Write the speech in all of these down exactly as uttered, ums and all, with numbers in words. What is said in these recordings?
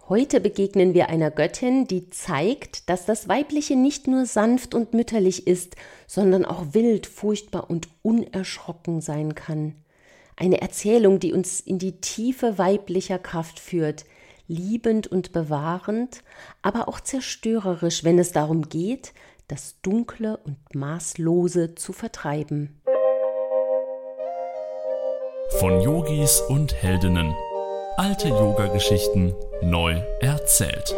Heute begegnen wir einer Göttin, die zeigt, dass das Weibliche nicht nur sanft und mütterlich ist, sondern auch wild, furchtbar und unerschrocken sein kann. Eine Erzählung, die uns in die Tiefe weiblicher Kraft führt, liebend und bewahrend, aber auch zerstörerisch, wenn es darum geht, das Dunkle und Maßlose zu vertreiben. Von Yogis und Heldinnen. Alte Yoga-Geschichten neu erzählt.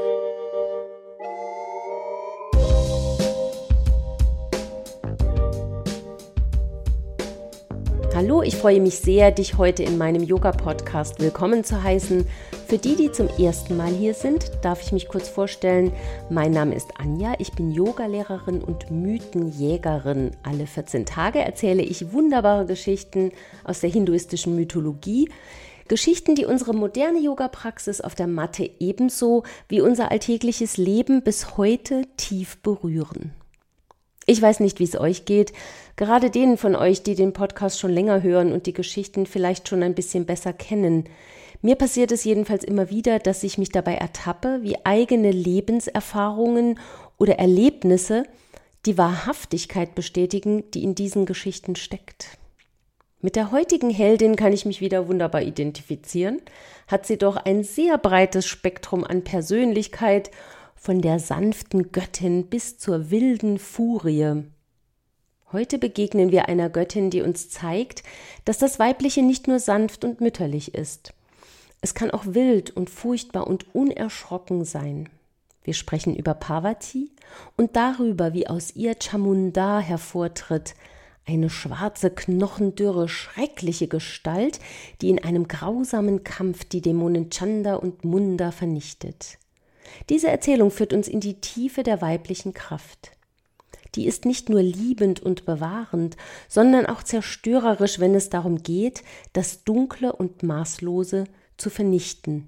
Hallo, ich freue mich sehr, dich heute in meinem Yoga-Podcast willkommen zu heißen. Für die, die zum ersten Mal hier sind, darf ich mich kurz vorstellen. Mein Name ist Anja, ich bin Yogalehrerin und Mythenjägerin. Alle vierzehn Tage erzähle ich wunderbare Geschichten aus der hinduistischen Mythologie. Geschichten, die unsere moderne Yoga-Praxis auf der Matte ebenso wie unser alltägliches Leben bis heute tief berühren. Ich weiß nicht, wie es euch geht. Gerade denen von euch, die den Podcast schon länger hören und die Geschichten vielleicht schon ein bisschen besser kennen. Mir passiert es jedenfalls immer wieder, dass ich mich dabei ertappe, wie eigene Lebenserfahrungen oder Erlebnisse die Wahrhaftigkeit bestätigen, die in diesen Geschichten steckt. Mit der heutigen Heldin kann ich mich wieder wunderbar identifizieren, hat sie doch ein sehr breites Spektrum an Persönlichkeit, von der sanften Göttin bis zur wilden Furie. Heute begegnen wir einer Göttin, die uns zeigt, dass das Weibliche nicht nur sanft und mütterlich ist. Es kann auch wild und furchtbar und unerschrocken sein. Wir sprechen über Parvati und darüber, wie aus ihr Chamunda hervortritt, eine schwarze, knochendürre, schreckliche Gestalt, die in einem grausamen Kampf die Dämonen Chanda und Munda vernichtet. Diese Erzählung führt uns in die Tiefe der weiblichen Kraft. Die ist nicht nur liebend und bewahrend, sondern auch zerstörerisch, wenn es darum geht, das Dunkle und Maßlose zu vernichten.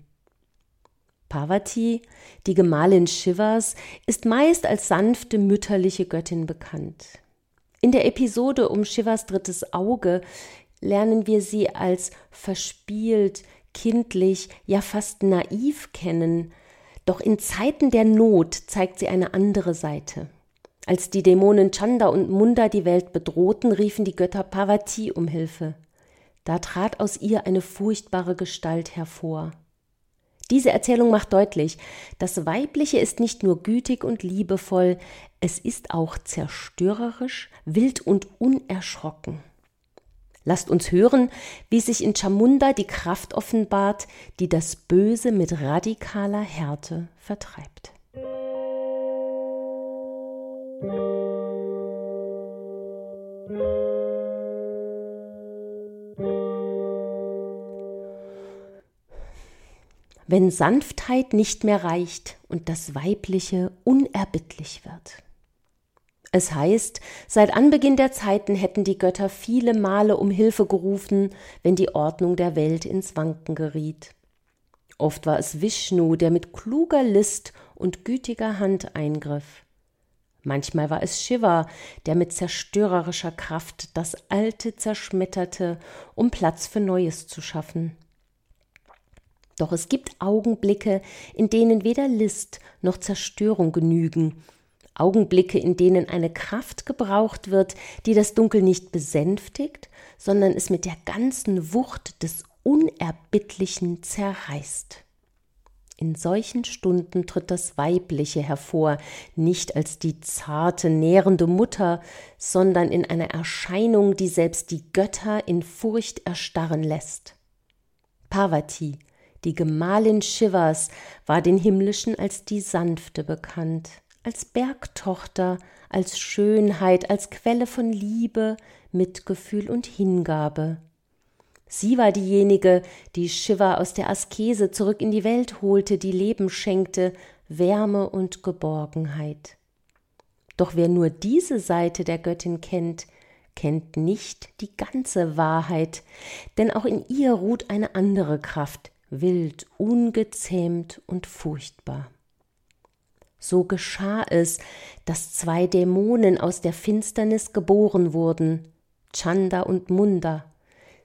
Parvati, die Gemahlin Shivas, ist meist als sanfte, mütterliche Göttin bekannt. In der Episode um Shivas drittes Auge lernen wir sie als verspielt, kindlich, ja fast naiv kennen. Doch in Zeiten der Not zeigt sie eine andere Seite. Als die Dämonen Chanda und Munda die Welt bedrohten, riefen die Götter Parvati um Hilfe. Da trat aus ihr eine furchtbare Gestalt hervor. Diese Erzählung macht deutlich, das Weibliche ist nicht nur gütig und liebevoll, es ist auch zerstörerisch, wild und unerschrocken. Lasst uns hören, wie sich in Chamunda die Kraft offenbart, die das Böse mit radikaler Härte vertreibt. Wenn Sanftheit nicht mehr reicht und das Weibliche unerbittlich wird. Es heißt, seit Anbeginn der Zeiten hätten die Götter viele Male um Hilfe gerufen, wenn die Ordnung der Welt ins Wanken geriet. Oft war es Vishnu, der mit kluger List und gütiger Hand eingriff. Manchmal war es Shiva, der mit zerstörerischer Kraft das Alte zerschmetterte, um Platz für Neues zu schaffen. Doch es gibt Augenblicke, in denen weder List noch Zerstörung genügen. Augenblicke, in denen eine Kraft gebraucht wird, die das Dunkel nicht besänftigt, sondern es mit der ganzen Wucht des Unerbittlichen zerreißt. In solchen Stunden tritt das Weibliche hervor, nicht als die zarte, nährende Mutter, sondern in einer Erscheinung, die selbst die Götter in Furcht erstarren lässt. Parvati, die Gemahlin Shivas, war den Himmlischen als die Sanfte bekannt, als Bergtochter, als Schönheit, als Quelle von Liebe, Mitgefühl und Hingabe. Sie war diejenige, die Shiva aus der Askese zurück in die Welt holte, die Leben schenkte, Wärme und Geborgenheit. Doch wer nur diese Seite der Göttin kennt, kennt nicht die ganze Wahrheit, denn auch in ihr ruht eine andere Kraft, wild, ungezähmt und furchtbar. So geschah es, dass zwei Dämonen aus der Finsternis geboren wurden, Chanda und Munda.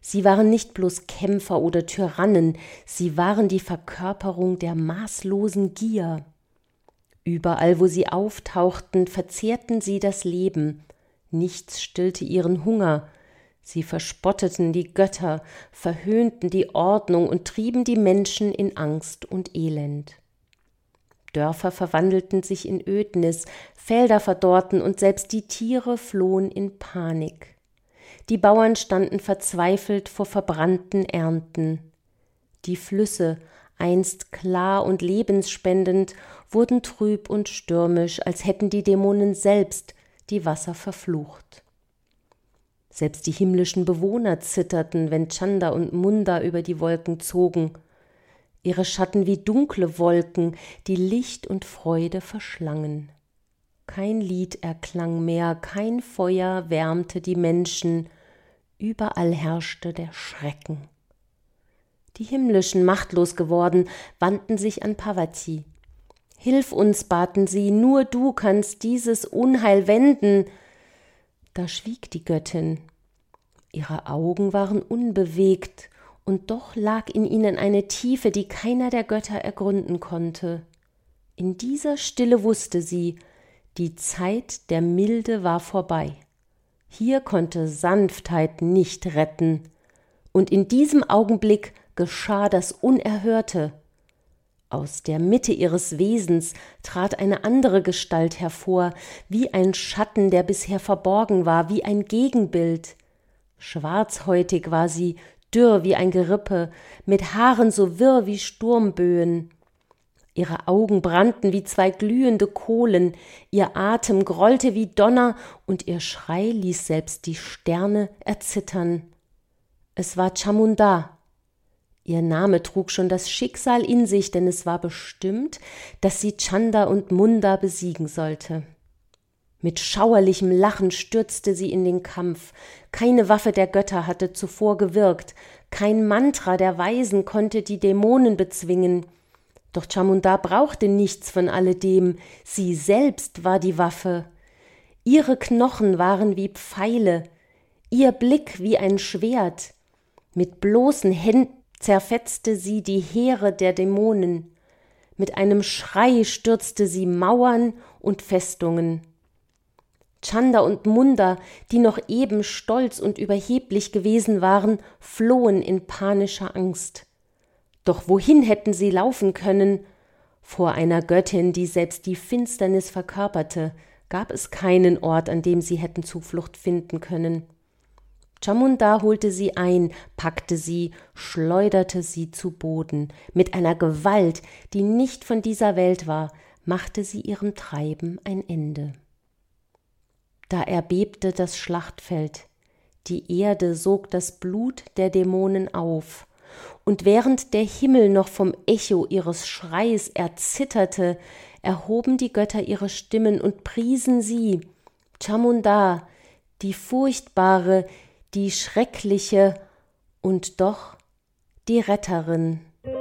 Sie waren nicht bloß Kämpfer oder Tyrannen, sie waren die Verkörperung der maßlosen Gier. Überall, wo sie auftauchten, verzehrten sie das Leben. Nichts stillte ihren Hunger. Sie verspotteten die Götter, verhöhnten die Ordnung und trieben die Menschen in Angst und Elend. Dörfer verwandelten sich in Ödnis, Felder verdorrten und selbst die Tiere flohen in Panik. Die Bauern standen verzweifelt vor verbrannten Ernten. Die Flüsse, einst klar und lebensspendend, wurden trüb und stürmisch, als hätten die Dämonen selbst die Wasser verflucht. Selbst die himmlischen Bewohner zitterten, wenn Chanda und Munda über die Wolken zogen, ihre Schatten wie dunkle Wolken, die Licht und Freude verschlangen. Kein Lied erklang mehr, kein Feuer wärmte die Menschen, überall herrschte der Schrecken. Die Himmlischen, machtlos geworden, wandten sich an Parvati. »Hilf uns«, baten sie, »nur du kannst dieses Unheil wenden.« Da schwieg die Göttin. Ihre Augen waren unbewegt, und doch lag in ihnen eine Tiefe, die keiner der Götter ergründen konnte. In dieser Stille wusste sie, die Zeit der Milde war vorbei. Hier konnte Sanftheit nicht retten. Und in diesem Augenblick geschah das Unerhörte. Aus der Mitte ihres Wesens trat eine andere Gestalt hervor, wie ein Schatten, der bisher verborgen war, wie ein Gegenbild. Schwarzhäutig war sie, dürr wie ein Gerippe, mit Haaren so wirr wie Sturmböen. Ihre Augen brannten wie zwei glühende Kohlen, ihr Atem grollte wie Donner und ihr Schrei ließ selbst die Sterne erzittern. Es war Chamunda. Ihr Name trug schon das Schicksal in sich, denn es war bestimmt, dass sie Chanda und Munda besiegen sollte. Mit schauerlichem Lachen stürzte sie in den Kampf. Keine Waffe der Götter hatte zuvor gewirkt, kein Mantra der Weisen konnte die Dämonen bezwingen. Doch Chamunda brauchte nichts von alledem, sie selbst war die Waffe. Ihre Knochen waren wie Pfeile, ihr Blick wie ein Schwert. Mit bloßen Händen zerfetzte sie die Heere der Dämonen. Mit einem Schrei stürzte sie Mauern und Festungen. Chanda und Munda, die noch eben stolz und überheblich gewesen waren, flohen in panischer Angst. Doch wohin hätten sie laufen können? Vor einer Göttin, die selbst die Finsternis verkörperte, gab es keinen Ort, an dem sie hätten Zuflucht finden können. Chamunda holte sie ein, packte sie, schleuderte sie zu Boden. Mit einer Gewalt, die nicht von dieser Welt war, machte sie ihrem Treiben ein Ende. Da erbebte das Schlachtfeld, die Erde sog das Blut der Dämonen auf, und während der Himmel noch vom Echo ihres Schreis erzitterte, erhoben die Götter ihre Stimmen und priesen sie, Chamunda, die furchtbare, die schreckliche und doch die Retterin.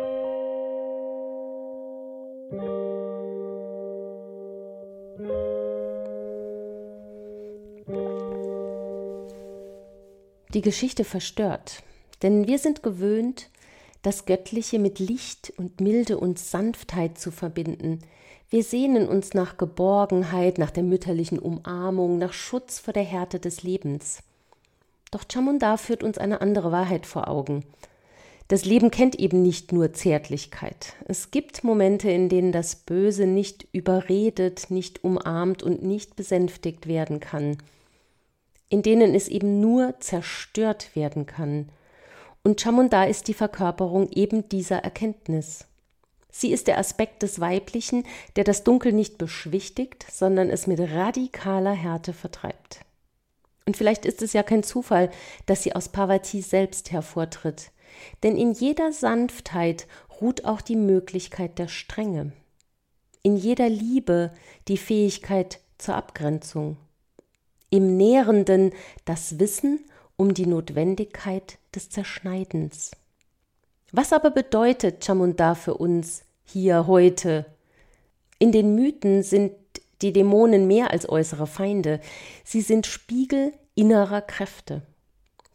Die Geschichte verstört, denn wir sind gewöhnt, das Göttliche mit Licht und Milde und Sanftheit zu verbinden. Wir sehnen uns nach Geborgenheit, nach der mütterlichen Umarmung, nach Schutz vor der Härte des Lebens. Doch Chamunda führt uns eine andere Wahrheit vor Augen. Das Leben kennt eben nicht nur Zärtlichkeit. Es gibt Momente, in denen das Böse nicht überredet, nicht umarmt und nicht besänftigt werden kann, in denen es eben nur zerstört werden kann. Und Chamunda ist die Verkörperung eben dieser Erkenntnis. Sie ist der Aspekt des Weiblichen, der das Dunkel nicht beschwichtigt, sondern es mit radikaler Härte vertreibt. Und vielleicht ist es ja kein Zufall, dass sie aus Parvati selbst hervortritt. Denn in jeder Sanftheit ruht auch die Möglichkeit der Strenge. In jeder Liebe die Fähigkeit zur Abgrenzung. Im Nährenden das Wissen um die Notwendigkeit des Zerschneidens. Was aber bedeutet Chamunda für uns hier heute? In den Mythen sind die Dämonen mehr als äußere Feinde. Sie sind Spiegel innerer Kräfte.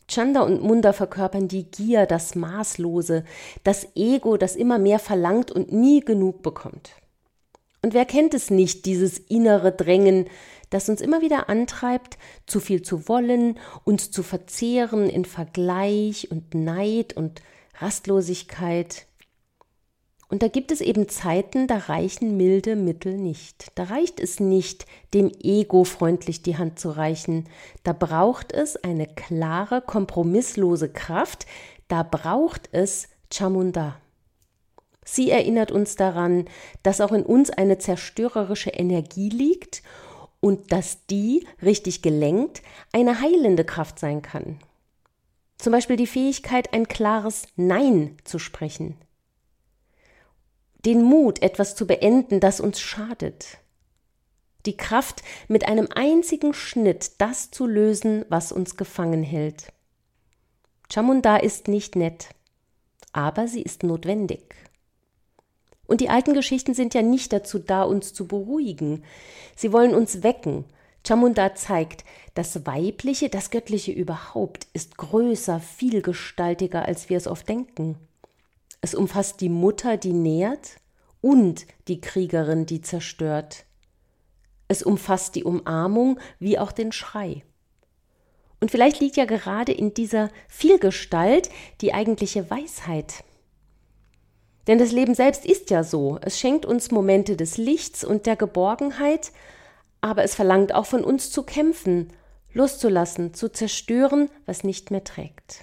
Chanda und Munda verkörpern die Gier, das Maßlose, das Ego, das immer mehr verlangt und nie genug bekommt. Und wer kennt es nicht, dieses innere Drängen, das uns immer wieder antreibt, zu viel zu wollen, uns zu verzehren in Vergleich und Neid und Rastlosigkeit. Und da gibt es eben Zeiten, da reichen milde Mittel nicht. Da reicht es nicht, dem Ego freundlich die Hand zu reichen. Da braucht es eine klare, kompromisslose Kraft. Da braucht es Chamunda. Sie erinnert uns daran, dass auch in uns eine zerstörerische Energie liegt und dass die, richtig gelenkt, eine heilende Kraft sein kann. Zum Beispiel die Fähigkeit, ein klares Nein zu sprechen. Den Mut, etwas zu beenden, das uns schadet. Die Kraft, mit einem einzigen Schnitt das zu lösen, was uns gefangen hält. Chamunda ist nicht nett, aber sie ist notwendig. Und die alten Geschichten sind ja nicht dazu da, uns zu beruhigen. Sie wollen uns wecken. Chamunda zeigt, das Weibliche, das Göttliche überhaupt, ist größer, vielgestaltiger, als wir es oft denken. Es umfasst die Mutter, die nährt, und die Kriegerin, die zerstört. Es umfasst die Umarmung wie auch den Schrei. Und vielleicht liegt ja gerade in dieser Vielgestalt die eigentliche Weisheit. Denn das Leben selbst ist ja so. Es schenkt uns Momente des Lichts und der Geborgenheit, aber es verlangt auch von uns zu kämpfen, loszulassen, zu zerstören, was nicht mehr trägt.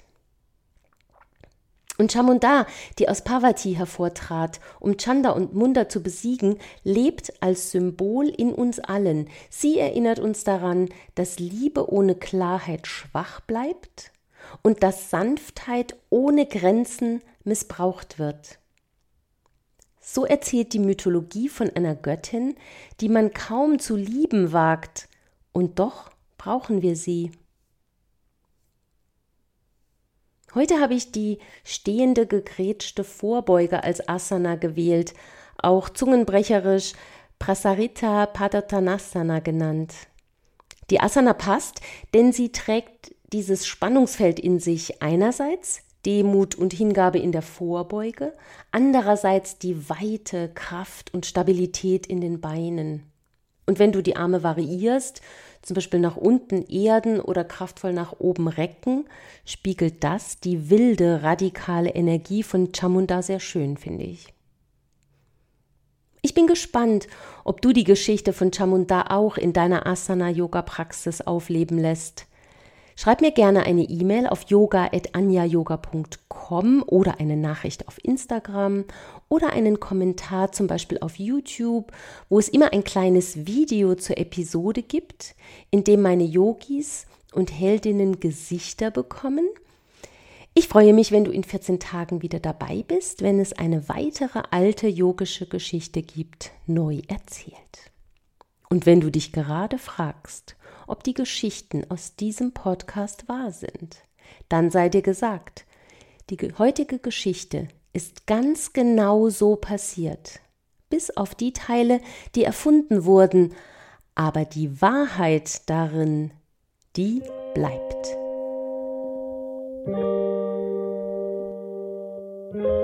Und Chamunda, die aus Parvati hervortrat, um Chanda und Munda zu besiegen, lebt als Symbol in uns allen. Sie erinnert uns daran, dass Liebe ohne Klarheit schwach bleibt und dass Sanftheit ohne Grenzen missbraucht wird. So erzählt die Mythologie von einer Göttin, die man kaum zu lieben wagt, und doch brauchen wir sie. Heute habe ich die stehende, gegrätschte Vorbeuge als Asana gewählt, auch zungenbrecherisch Prasarita Padottanasana genannt. Die Asana passt, denn sie trägt dieses Spannungsfeld in sich, einerseits Demut und Hingabe in der Vorbeuge, andererseits die Weite, Kraft und Stabilität in den Beinen. Und wenn du die Arme variierst, zum Beispiel nach unten erden oder kraftvoll nach oben recken, spiegelt das die wilde, radikale Energie von Chamunda sehr schön, finde ich. Ich bin gespannt, ob du die Geschichte von Chamunda auch in deiner Asana-Yoga-Praxis aufleben lässt. Schreib mir gerne eine E-Mail auf yoga at anja yoga punkt com oder eine Nachricht auf Instagram oder einen Kommentar zum Beispiel auf YouTube, wo es immer ein kleines Video zur Episode gibt, in dem meine Yogis und Heldinnen Gesichter bekommen. Ich freue mich, wenn du in vierzehn Tagen wieder dabei bist, wenn es eine weitere alte yogische Geschichte gibt, neu erzählt. Und wenn du dich gerade fragst, ob die Geschichten aus diesem Podcast wahr sind, dann sei dir gesagt, die heutige Geschichte ist ganz genau so passiert, bis auf die Teile, die erfunden wurden, aber die Wahrheit darin, die bleibt.